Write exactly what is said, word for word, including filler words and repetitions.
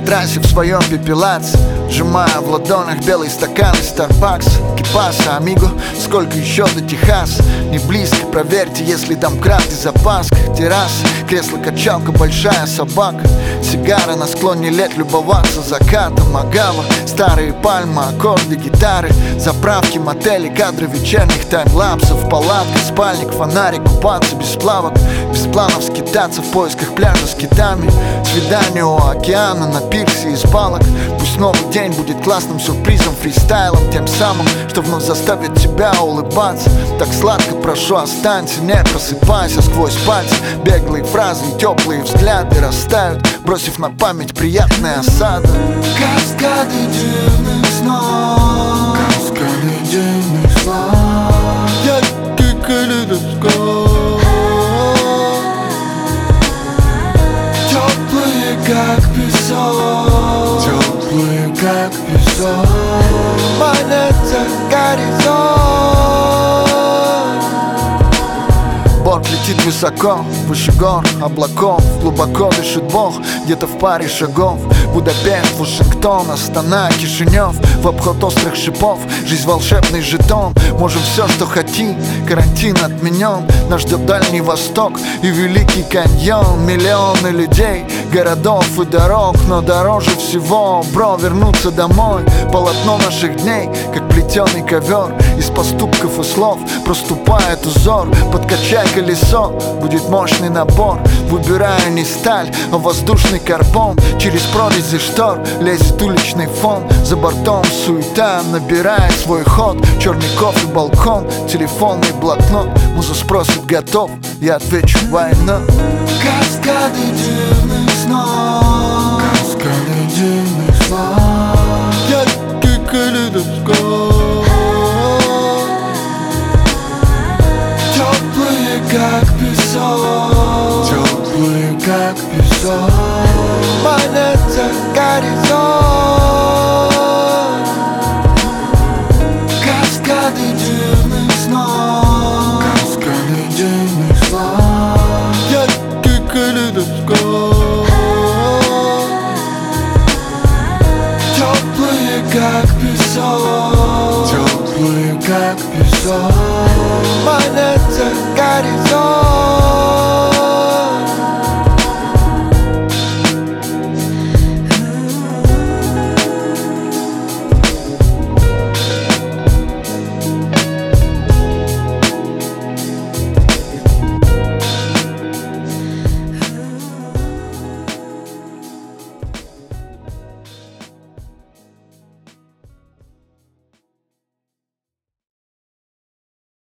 трассе в своем пепелаце, сжимая в ладонях белый стакан из Starbucks. Кипаса, амиго, сколько еще до Техаса? Не близко, проверьте, если там краткий запас. Терраса, кресло-качалка, большая собака, сигара на склоне лет, любоваться закатом. Агава, старые пальмы, аккорды, гитары, заправки, мотели, кадры вечерних таймлапсов. Палатка, спальник, фонарик, купаться без плавок, без планов скитаться в поисках пляжа с китами. Свидание у океана на пирсе из палок. Пусть новый день будет классным сюрпризом, фристайлом, тем самым, что вновь заставит тебя улыбаться. Так сладко, прошу, останься, не просыпайся. Сквозь пальцы беглые фразы и теплые взгляды растают, бросив на память приятные осады. Каскады дивных снов, каскады дивных снов, яркий калейдоскоп, теплые как песок, теплые как песок, манятся горизонт. Борт летит высоко, выше гор, облаков. Глубоко дышит Бог, где-то в паре шагов. Будапешт, Вашингтон, Астана, Кишинев. В обход острых шипов, жизнь волшебный жетон. Можем все, что хотим, карантин отменен. Нас ждет Дальний Восток и Великий каньон. Миллионы людей, городов и дорог, но дороже всего, бро, вернуться домой. Полотно наших дней, как плетеный ковер. Из поступков и слов проступает узор. Подкачай колесо, будет мощный набор. Выбираю не сталь, а воздушный карбон. Через прорези штор лезет уличный фон. За бортом суета набирает свой ход. Черный кофе, балкон, телефонный блокнот. Муза спросит, готов? Я отвечу, война. Каскады дивных снов, каскады дивных снов, яркий калейдоскоп, теплые как песок, теплые как песок, манятся горизонт. Каскады дивных снов, каскады дивных снов, яркий калейдоскоп, теплые как песок, теплые как песок, манятся горизонт.